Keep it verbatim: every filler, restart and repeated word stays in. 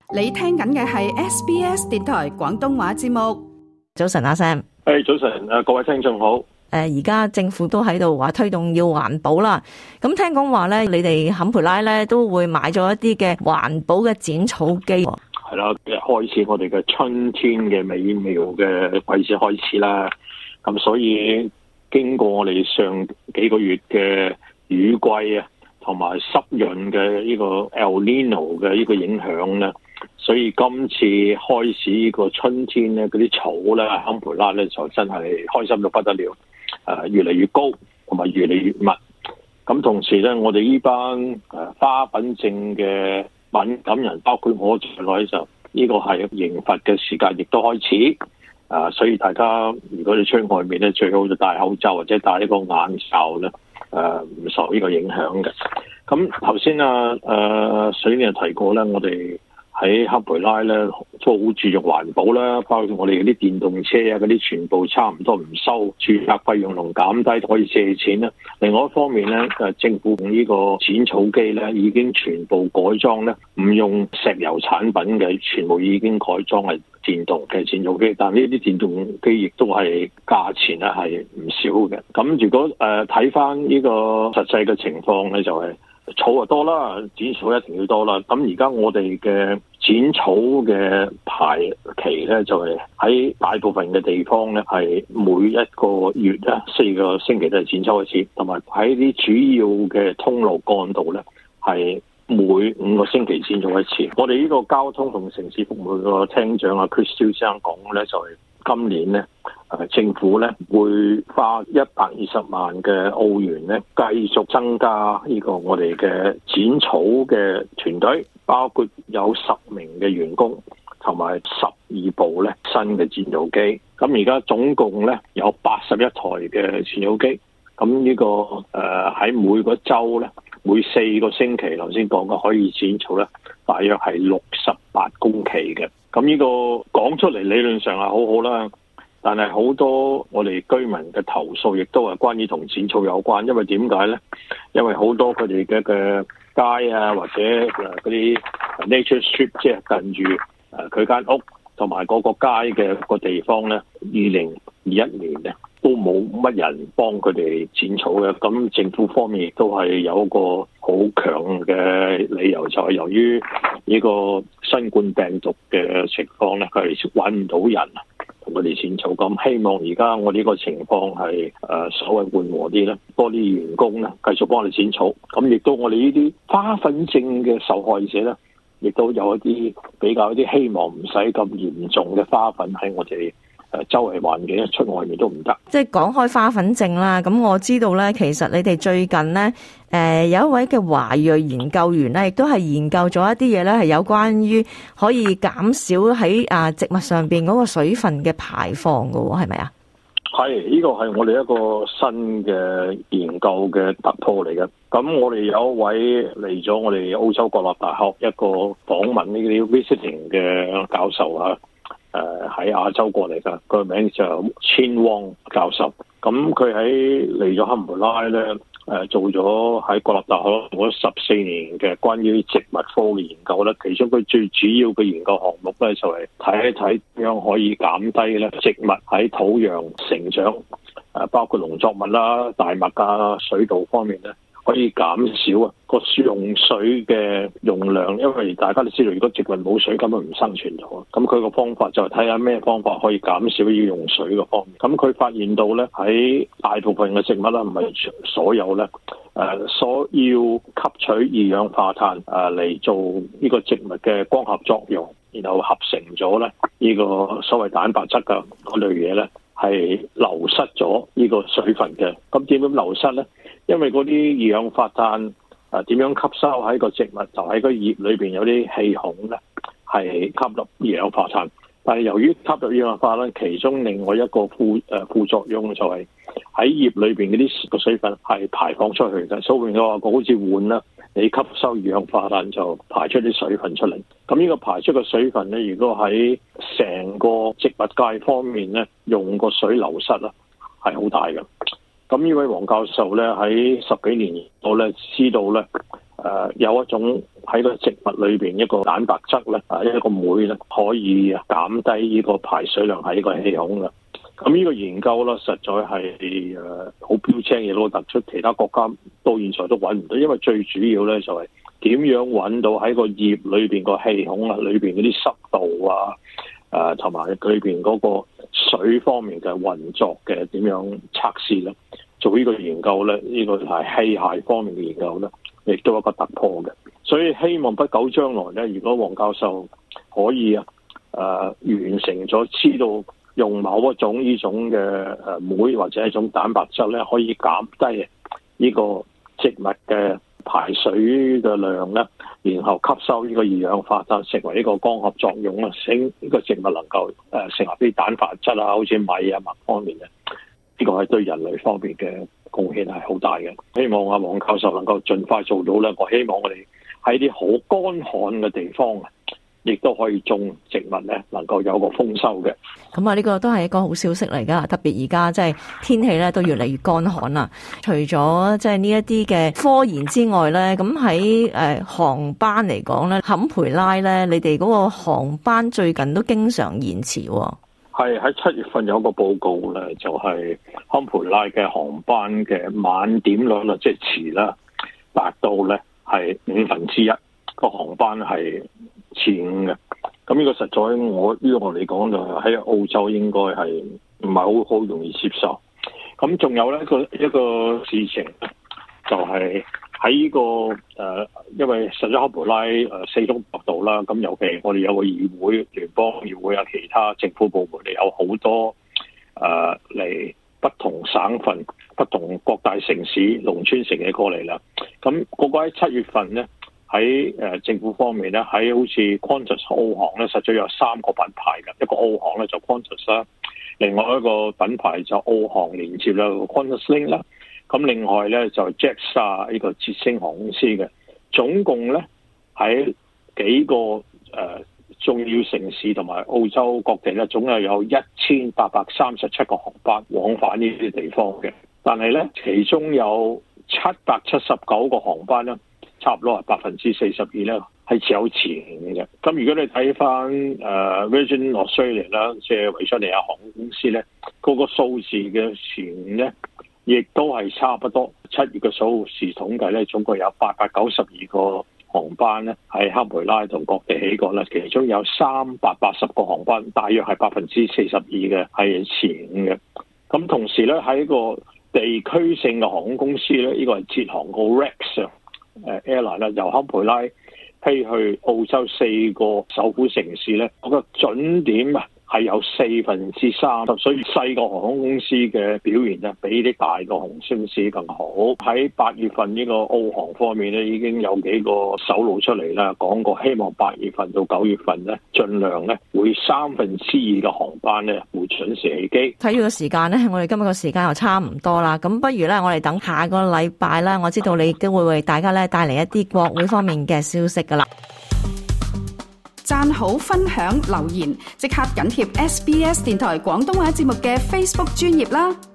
你聽緊嘅係 S B S 電台廣東話節目。 早晨，阿 Sam。 誒，早晨，誒，各位聽眾好。 誒，而家政府都喺度話推動要環保啦。咁聽講話咧，你哋坎培拉咧都會買咗一啲嘅環保嘅剪草機。 係啦，開始我哋嘅春天嘅美妙嘅季節開始啦。咁所以經過我哋上幾個月嘅雨季啊，同埋濕潤嘅呢個 El Nino 嘅呢個影響咧，所以今次開始呢個春天咧，嗰啲草咧，坎培拉咧就真係開心到不得了，誒、呃，越嚟越高，同埋越嚟越密。咁同時咧，我哋呢班誒花粉症嘅敏感人，包括我在內，就呢個係刑罰嘅時間，亦都開始。啊、呃，所以大家如果你出去外面咧，最好就戴口罩或者戴呢個眼罩咧，誒、呃，唔受呢個影響嘅。咁頭先啊，誒、呃，水你又提過咧，我哋喺坎培拉咧都好注重環保啦，包括我哋嗰啲電動車啊，嗰啲全部差唔多唔收註冊費用同減低，可以借錢啦。另外一方面咧，誒，政府用呢個剪草機咧，已經全部改裝咧，唔用石油產品嘅，全部已經改裝係電動嘅剪草機。但呢啲電動機亦都係價錢咧係唔少嘅。咁如果誒睇翻呢個實際嘅情況咧，就係、是。草就多啦，剪草一定要多啦。咁而家我哋嘅剪草嘅排期咧，就係喺大部分嘅地方咧，係每一個月咧四個星期都係剪草一次，同埋喺啲主要嘅通路幹道咧，係每五個星期剪草一次。我哋呢個交通同城市服務個廳長啊 Chris 先生講咧，就係今年咧。誒，政府咧會花一百二十萬嘅澳元咧，繼續增加呢個我哋嘅剪草嘅團隊，包括有十名嘅員工同埋十二部咧新嘅剪草機。咁而家總共咧有八十一台嘅剪草機。咁呢、這個誒喺、呃、每個週咧，每四個星期，頭先講嘅可以剪草咧，大約係六十八公頃嘅。咁呢個講出嚟理論上係好好啦。但係好多我哋居民嘅投訴，亦都係關於同剪草有關。因為點解咧？因為好多佢哋嘅嘅街啊，或者誒嗰啲 nature strip， 即係近住誒佢間屋同埋嗰個街嘅個地方咧，二零二一年咧都冇乜人幫佢哋剪草嘅。咁政府方面亦都係有一個好強嘅理由，就係由於呢個新冠病毒嘅情況咧，佢係揾唔到人同佢哋剪草。咁希望而家我呢個情況係誒所謂緩和啲咧，多啲員工咧繼續幫我哋剪草。咁亦都我哋呢啲花粉症嘅受害者咧，亦都有一啲比較一啲希望唔使咁嚴重嘅花粉喺我哋誒周圍環境，一出外面都唔得。 即係講開花粉症啦，咁我知道咧，其實你哋最近咧，誒、呃、有一位嘅華裔研究員咧，亦都係研究咗一啲嘢咧，係有關於可以減少喺啊植物上邊嗰個水分嘅排放噶，係咪啊？ 係，呢個係我哋一個新嘅研究嘅突破嚟嘅。咁我哋有一位嚟咗我哋澳洲國立大學一個訪問呢啲 visiting 嘅教授啊。誒喺亞洲過嚟㗎，個名就 Chin Wong 教授。咁佢喺嚟咗坎培拉咧，誒做咗喺國立大學做咗十四年嘅關於植物科嘅研究咧。其中佢最主要嘅研究項目咧，就係睇一睇點樣可以減低咧植物喺土壤成長，誒包括農作物啦、大麥啊、水稻方面咧，可以減少啊個用水嘅用量。因為大家都知道，如果植物冇水，根本唔生存到。咁佢個方法就係睇下咩方法可以減少要用水嘅方面。咁佢發現到咧，喺大部分嘅植物啦，唔係所有咧，誒所要吸取二氧化碳誒嚟做呢個植物嘅光合作用，然後合成咗咧呢個所謂蛋白質嘅嗰類嘢咧，係流失咗呢個水分嘅。咁點樣流失咧？因為嗰啲二氧化碳誒點樣吸收喺個植物，就喺個葉裏邊有啲氣孔咧，係吸入二氧化碳。但係由於吸入二氧化碳，其中另外一個副誒、呃、副作用就係喺葉裏邊嗰啲個水分係排放出去嘅。所以嘅話，好似換啦，你吸收二氧化碳就排出啲水分出嚟。咁呢個排出嘅水分咧，如果喺成個植物界方面咧，用個水流失啦，係好大嘅。咁呢位黃教授咧喺十幾年度咧知道咧，誒、呃、有一種喺個植物裏邊一個蛋白質咧，啊一個酶咧，可以減低呢個排水量喺個氣孔嘅。咁呢個研究咧，實在係誒好標青，亦都突出其他國家到現在都揾唔到，因為最主要咧就係點樣揾到喺個葉裏邊個氣孔啊，裏邊嗰啲濕度啊，誒同埋裏邊嗰個水方面嘅運作嘅點樣測試咧？做呢個研究咧，呢、這個係器械方面嘅研究咧，亦都有一個突破嘅。所以希望不久將來咧，如果黃教授可以啊誒、呃、完成咗，知道用某一種呢種嘅誒酶或者一種蛋白質咧，可以減低呢個植物嘅排水嘅量咧，然後吸收呢個二氧化碳，成為呢個光合作用啊，使呢個植物能夠誒成為啲蛋白質啊，好似米啊、麥方面嘅，呢個係對人類方面嘅貢獻係好大嘅。希望阿黃教授能夠盡快做到咧。我希望我哋喺啲好乾旱嘅地方啊，亦都可以種植物咧，能夠有個豐收嘅。 咁啊，呢個都係一個好消息嚟噶。特別而家即係天氣咧都越嚟越乾旱啦。除咗即係呢一啲嘅科研之外咧，咁喺誒航班嚟講咧，坎培拉咧，你哋嗰個航班最近都經常延遲。 係喺七月份有個報告咧，就係坎培拉嘅航班嘅晚點率啦，即係遲啦，達到咧係五分之一，個航班係遲誤嘅。咁呢個實在我呢個我嚟講就喺澳洲應該係唔係好好容易接受。咁仲有咧一個一個事情就係喺呢個誒、呃，因為實咗坎培拉誒四通八達啦，咁尤其我哋有個議會、聯邦議會啊，其他政府部門，你有好多誒嚟、呃、不同省份、不同各大城市、農村城嘅過嚟啦。咁嗰個喺七月份咧，喺誒、呃、政府方面咧，喺好似 Qantas 澳航咧，實際有三個品牌嘅，一個澳航咧就 Qantas 啦，另外一個品牌就澳航連接啦 QantasLink 啦。咁另外咧就 Jetstar 呢個捷星航空公司嘅，總共咧喺幾個誒、呃、重要城市同埋澳洲各地咧，總有有一千八百三十七個航班往返呢啲地方嘅。但係咧，其中有七百七十九個航班咧，差唔多係百分之四十二咧係只有遲嘅。咁如果你睇翻誒 Virgin Australia 啦，即係維多利亞航空公司咧，嗰、那個數字嘅遲咧，亦都係差不多。七月嘅數字統計咧，總共有八百九十二個航班咧喺坎培拉同各地起過啦，其中有三百八十個航班，大約係百分之四十二嘅係遲嘅。咁同時咧喺個地區性嘅航空公司咧，呢、這個係捷航個 Rex 誒 Airline 啦，由坎培拉飛去澳洲四個首府城市咧，嗰個準點啊係有四分之三，所以細個航空公司嘅表現咧，比啲大個航空公司更好。喺八月份呢個澳航方面咧，已經有幾個手路出嚟啦，講過希望八月份到九月份咧，盡量咧會三分之二嘅航班咧會準時起機。 睇住個時間咧，我哋今日個時間又差唔多啦，咁不如咧，我哋等下個禮拜啦。我知道你都會為大家咧帶嚟一啲國會方面嘅消息噶啦。 讚好、分享、留言，即刻緊貼 S B S 電台廣東話節目嘅 Facebook 專頁啦！